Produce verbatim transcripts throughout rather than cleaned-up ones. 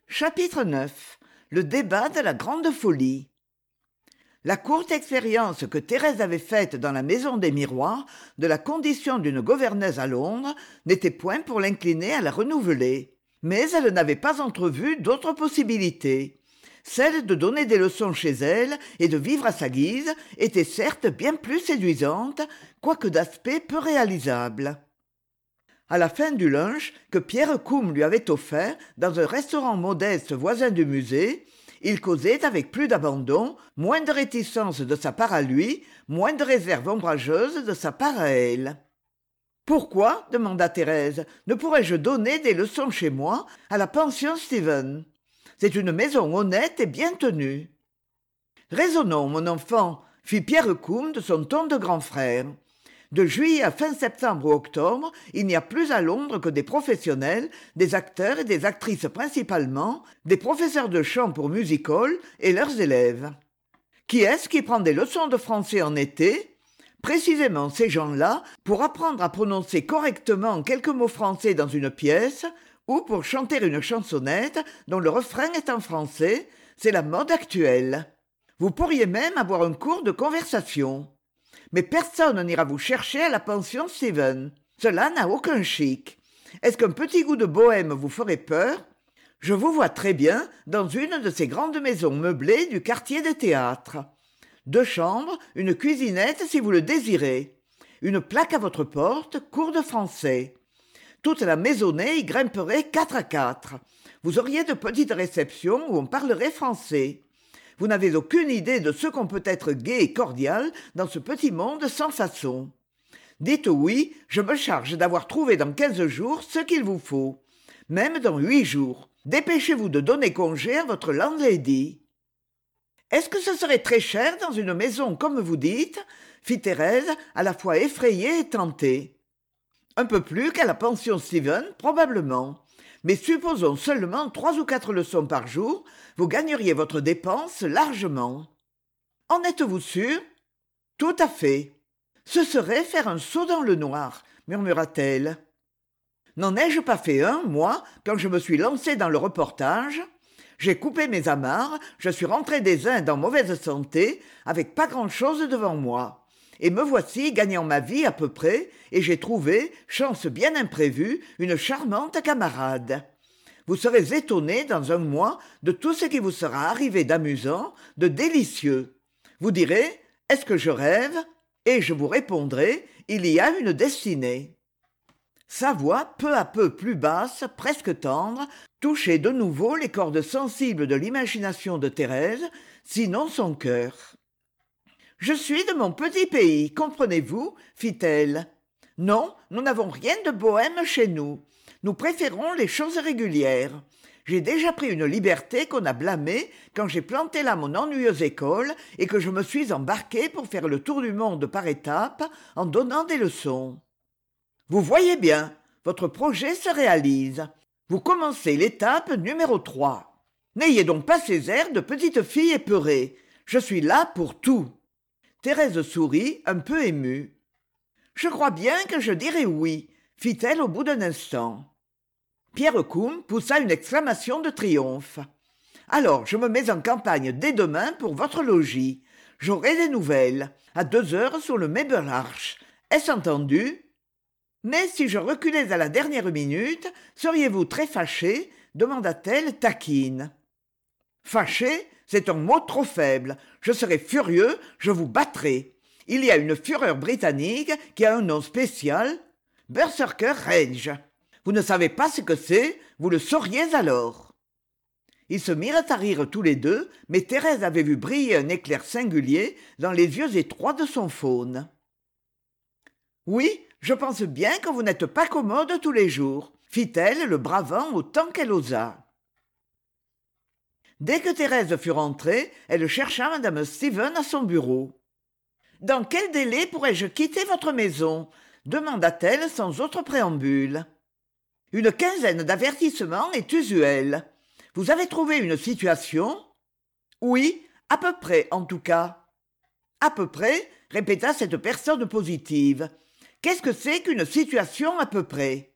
Chapitre neuf. Le débat de la grande folie. La courte expérience que Thérèse avait faite dans la maison des miroirs de la condition d'une gouverneuse à Londres n'était point pour l'incliner à la renouveler. Mais elle n'avait pas entrevu d'autre possibilité. Celle de donner des leçons chez elle et de vivre à sa guise était certes bien plus séduisante, quoique d'aspect peu réalisable. À la fin du lunch que Pierre Coum lui avait offert dans un restaurant modeste voisin du musée, il causait avec plus d'abandon, moins de réticence de sa part à lui, moins de réserve ombrageuse de sa part à elle. « Pourquoi, demanda Thérèse, ne pourrais-je donner des leçons chez moi à la pension Stephen ? C'est une maison honnête et bien tenue. »« Raisonnons, mon enfant, fit Pierre Coum de son ton de grand frère. De juillet à fin septembre ou octobre, il n'y a plus à Londres que des professionnels, des acteurs et des actrices principalement, des professeurs de chant pour music-hall et leurs élèves. Qui est-ce qui prend des leçons de français en été ? Précisément ces gens-là, pour apprendre à prononcer correctement quelques mots français dans une pièce, ou pour chanter une chansonnette dont le refrain est en français, c'est la mode actuelle. Vous pourriez même avoir un cours de conversation. Mais personne n'ira vous chercher à la pension Stephen. Cela n'a aucun chic. Est-ce qu'un petit goût de bohème vous ferait peur ? Je vous vois très bien dans une de ces grandes maisons meublées du quartier des théâtres. Deux chambres, une cuisinette si vous le désirez. Une plaque à votre porte, cours de français. Toute la maisonnée y grimperait quatre à quatre. Vous auriez de petites réceptions où on parlerait français. Vous n'avez aucune idée de ce qu'on peut être gai et cordial dans ce petit monde sans façon. Dites oui, je me charge d'avoir trouvé dans quinze jours ce qu'il vous faut. Même dans huit jours. Dépêchez-vous de donner congé à votre landlady. »« Est-ce que ce serait très cher dans une maison comme vous dites ?» fit Thérèse, à la fois effrayée et tentée. « Un peu plus qu'à la pension Stephen, probablement. Mais supposons seulement trois ou quatre leçons par jour, vous gagneriez votre dépense largement. »« En êtes-vous sûr ? » ?»« Tout à fait. »« Ce serait faire un saut dans le noir, » murmura-t-elle. « N'en ai-je pas fait un, moi, quand je me suis lancée dans le reportage ? J'ai coupé mes amarres, je suis rentré des Indes en mauvaise santé, avec pas grand-chose devant moi. Et me voici gagnant ma vie à peu près, et j'ai trouvé, chance bien imprévue, une charmante camarade. Vous serez étonné dans un mois de tout ce qui vous sera arrivé d'amusant, de délicieux. Vous direz, est-ce que je rêve ? Et je vous répondrai, il y a une destinée. Sa voix, peu à peu plus basse, presque tendre, touchait de nouveau les cordes sensibles de l'imagination de Thérèse, sinon son cœur. « Je suis de mon petit pays, comprenez-vous ?» fit-elle. « Non, nous n'avons rien de bohème chez nous. Nous préférons les choses régulières. J'ai déjà pris une liberté qu'on a blâmée quand j'ai planté là mon ennuyeuse école et que je me suis embarquée pour faire le tour du monde par étapes en donnant des leçons. Vous voyez bien, votre projet se réalise. Vous commencez l'étape numéro trois. N'ayez donc pas ces airs de petite fille épeurée. Je suis là pour tout. » Thérèse sourit, un peu émue. « Je crois bien que je dirai oui, » fit-elle au bout d'un instant. Pierre Coum poussa une exclamation de triomphe. « Alors, je me mets en campagne dès demain pour votre logis. J'aurai des nouvelles. À deux heures sur le Maple Arch. Est-ce entendu ? Mais si je reculais à la dernière minute, seriez-vous très fâché ? demanda-t-elle taquine. « Fâché ? C'est un mot trop faible. Je serai furieux, je vous battrai. Il y a une fureur britannique qui a un nom spécial. Berserker Rage. Vous ne savez pas ce que c'est, vous le sauriez alors. » Ils se mirent à rire tous les deux, mais Thérèse avait vu briller un éclair singulier dans les yeux étroits de son faune. « Oui, je pense bien que vous n'êtes pas commode tous les jours, » fit-elle, le bravant autant qu'elle osa. Dès que Thérèse fut rentrée, elle chercha madame Stephen à son bureau. « Dans quel délai pourrais-je quitter votre maison ?» demanda-t-elle sans autre préambule. « Une quinzaine d'avertissements est usuelle. Vous avez trouvé une situation ? » ?»« Oui, à peu près, en tout cas. »« À peu près ?» répéta cette personne positive. « Qu'est-ce que c'est qu'une situation à peu près ? »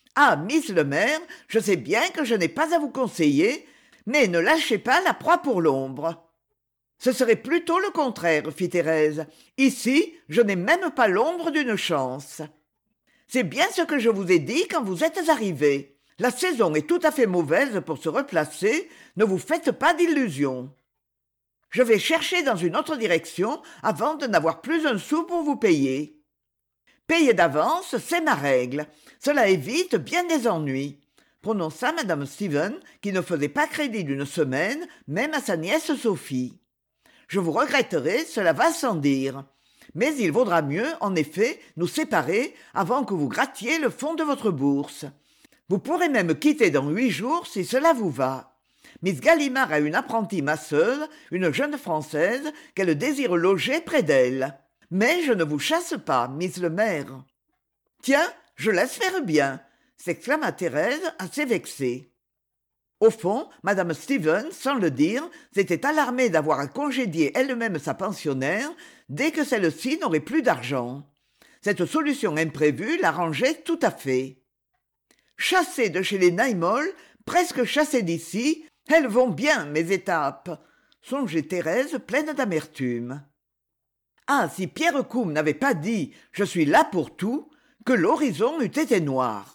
« Ah, Miss le maire, je sais bien que je n'ai pas à vous conseiller, Mais ne lâchez pas la proie pour l'ombre. Ce serait plutôt le contraire, fit Thérèse. Ici, je n'ai même pas l'ombre d'une chance. C'est bien ce que je vous ai dit quand vous êtes arrivé. La saison est tout à fait mauvaise pour se replacer, ne vous faites pas d'illusions. Je vais chercher dans une autre direction avant de n'avoir plus un sou pour vous payer. Payer d'avance, c'est ma règle. Cela évite bien des ennuis, prononça madame Stephen, qui ne faisait pas crédit d'une semaine, même à sa nièce Sophie. Je vous regretterai, cela va sans dire. Mais il vaudra mieux, en effet, nous séparer avant que vous grattiez le fond de votre bourse. Vous pourrez même quitter dans huit jours si cela vous va. Miss Gallimard a une apprentie masseuse, une jeune Française, qu'elle désire loger près d'elle. Mais je ne vous chasse pas, Miss le maire. Tiens, je laisse faire bien, s'exclama Thérèse, assez vexée. Au fond, madame Stephen, sans le dire, s'était alarmée d'avoir à congédier elle-même sa pensionnaire dès que celle-ci n'aurait plus d'argent. Cette solution imprévue l'arrangeait tout à fait. Chassées de chez les Naimol, presque chassées d'ici, elles vont bien, mes étapes, songeait Thérèse pleine d'amertume. Ah, si Pierre Coum n'avait pas dit « Je suis là pour tout », que l'horizon eût été noir.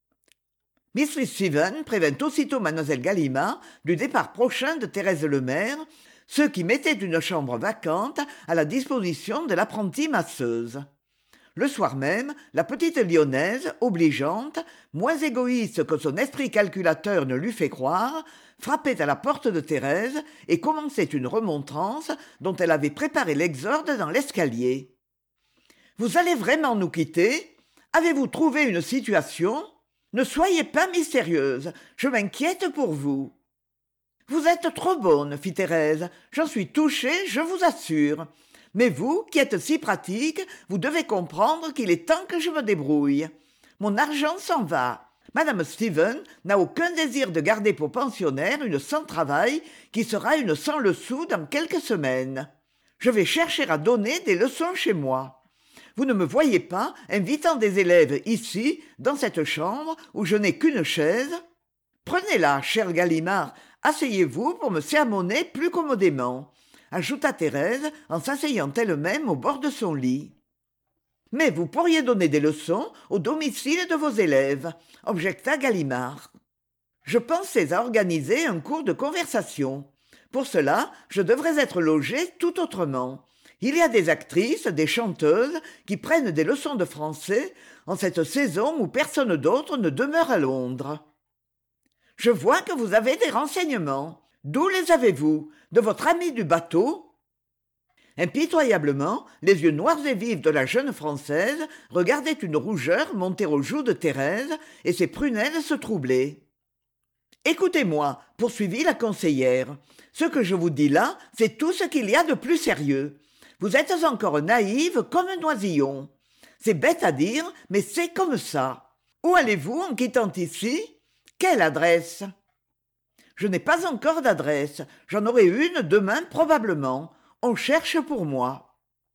Miss Stephen prévint aussitôt mademoiselle Gallimard du départ prochain de Thérèse Lemaire, ce qui mettait une chambre vacante à la disposition de l'apprentie masseuse. Le soir même, la petite lyonnaise, obligeante, moins égoïste que son esprit calculateur ne l'eût fait croire, frappait à la porte de Thérèse et commençait une remontrance dont elle avait préparé l'exorde dans l'escalier. « Vous allez vraiment nous quitter ? Avez-vous trouvé une situation ? Ne soyez pas mystérieuse, je m'inquiète pour vous. »« Vous êtes trop bonne, fit Thérèse, j'en suis touchée, je vous assure. Mais vous, qui êtes si pratique, vous devez comprendre qu'il est temps que je me débrouille. Mon argent s'en va. Madame Stephen n'a aucun désir de garder pour pensionnaire une sans travail qui sera une sans le sou dans quelques semaines. Je vais chercher à donner des leçons chez moi. Vous ne me voyez pas invitant des élèves ici, dans cette chambre, où je n'ai qu'une chaise. Prenez-la, chère Gallimard, asseyez-vous pour me sermonner plus commodément, ajouta Thérèse en s'asseyant elle-même au bord de son lit. Mais vous pourriez donner des leçons au domicile de vos élèves, objecta Gallimard. Je pensais à organiser un cours de conversation. Pour cela, je devrais être logée tout autrement. Il y a des actrices, des chanteuses qui prennent des leçons de français en cette saison où personne d'autre ne demeure à Londres. Je vois que vous avez des renseignements. D'où les avez-vous? De votre ami du bateau? Impitoyablement, les yeux noirs et vifs de la jeune Française regardaient une rougeur monter aux joues de Thérèse et ses prunelles se troublaient. « Écoutez-moi, poursuivit la conseillère, ce que je vous dis là, c'est tout ce qu'il y a de plus sérieux. Vous êtes encore naïve comme un noisillon. C'est bête à dire, mais c'est comme ça. Où allez-vous en quittant ici? Quelle adresse? Je n'ai pas encore d'adresse. J'en aurai une demain probablement. On cherche pour moi.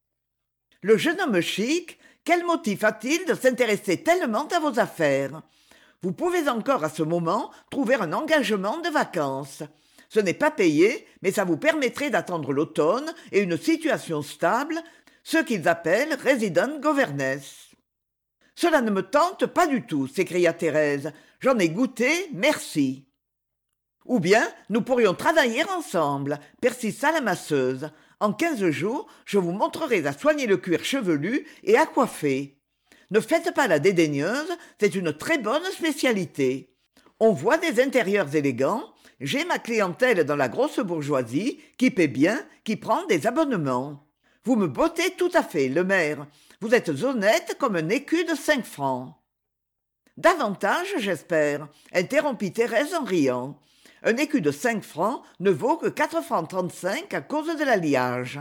Le jeune homme chic, quel motif a-t-il de s'intéresser tellement à vos affaires? Vous pouvez encore à ce moment trouver un engagement de vacances. Ce n'est pas payé, mais ça vous permettrait d'attendre l'automne et une situation stable, ce qu'ils appellent resident governess. « Cela ne me tente pas du tout, s'écria Thérèse. J'en ai goûté, merci. » Ou bien nous pourrions travailler ensemble, persista la masseuse. En quinze jours, je vous montrerai à soigner le cuir chevelu et à coiffer. Ne faites pas la dédaigneuse, c'est une très bonne spécialité. On voit des intérieurs élégants. J'ai ma clientèle dans la grosse bourgeoisie, qui paie bien, qui prend des abonnements. Vous me bottez tout à fait, le maire. Vous êtes honnête comme un écu de cinq francs. Davantage, j'espère, interrompit Thérèse en riant. Un écu de cinq francs ne vaut que quatre francs trente-cinq à cause de l'alliage.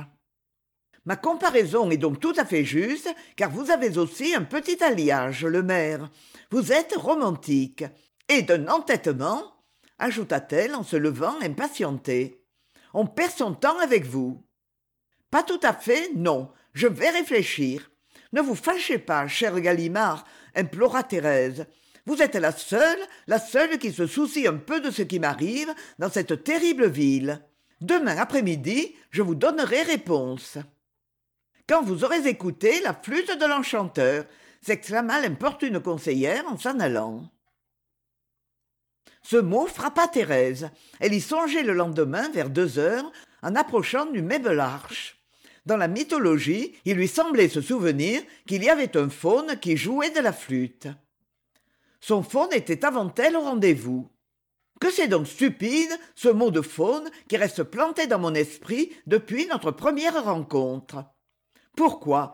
Ma comparaison est donc tout à fait juste, car vous avez aussi un petit alliage, le maire. Vous êtes romantique. Et d'un entêtement, ajouta-t-elle en se levant impatientée. On perd son temps avec vous. Pas tout à fait, non. Je vais réfléchir. Ne vous fâchez pas, chère Gallimard, implora Thérèse. Vous êtes la seule, la seule qui se soucie un peu de ce qui m'arrive dans cette terrible ville. Demain après-midi, je vous donnerai réponse. » Quand vous aurez écouté la flûte de l'enchanteur, s'exclama l'importune conseillère en s'en allant. Ce mot frappa Thérèse. Elle y songeait le lendemain vers deux heures, en approchant du Maple Arch. Dans la mythologie, il lui semblait se souvenir qu'il y avait un faune qui jouait de la flûte. Son faune était avant elle au rendez-vous. Que c'est donc stupide, ce mot de faune qui reste planté dans mon esprit depuis notre première rencontre. Pourquoi ?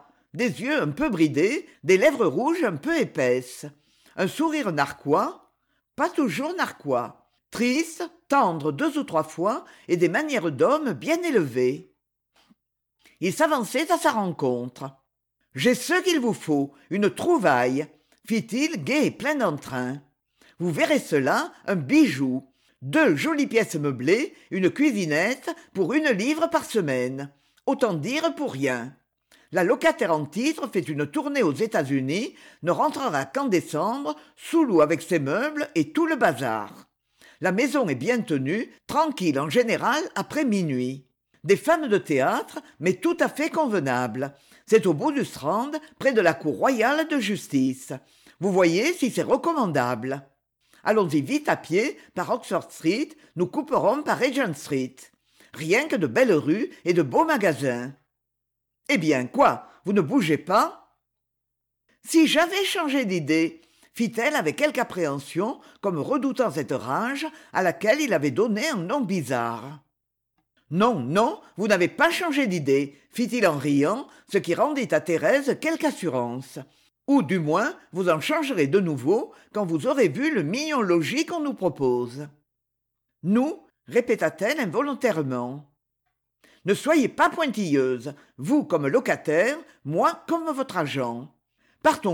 Des yeux un peu bridés, des lèvres rouges un peu épaisses, un sourire narquois, pas toujours narquois, triste, tendre deux ou trois fois et des manières d'homme bien élevées. Il s'avançait à sa rencontre. « J'ai ce qu'il vous faut, une trouvaille », fit-il gai et plein d'entrain. « Vous verrez cela, un bijou. Deux jolies pièces meublées, une cuisinette pour une livre par semaine. Autant dire pour rien. La locataire en titre fait une tournée aux États-Unis, ne rentrera qu'en décembre, sous l'eau avec ses meubles et tout le bazar. La maison est bien tenue, tranquille en général après minuit. Des femmes de théâtre, mais tout à fait convenables. C'est au bout du Strand, près de la cour royale de justice. Vous voyez si c'est recommandable. Allons-y vite à pied, par Oxford Street, nous couperons par Regent Street. Rien que de belles rues et de beaux magasins. Eh bien, quoi, vous ne bougez pas ? Si j'avais changé d'idée, fit-elle avec quelque appréhension, comme redoutant cette rage à laquelle il avait donné un nom bizarre. Non, non, vous n'avez pas changé d'idée, fit-il en riant, ce qui rendit à Thérèse quelque assurance. Ou du moins, vous en changerez de nouveau quand vous aurez vu le mignon logis qu'on nous propose. Nous, répéta-t-elle involontairement. Ne soyez pas pointilleuse, vous comme locataire, moi comme votre agent. Partons-nous ?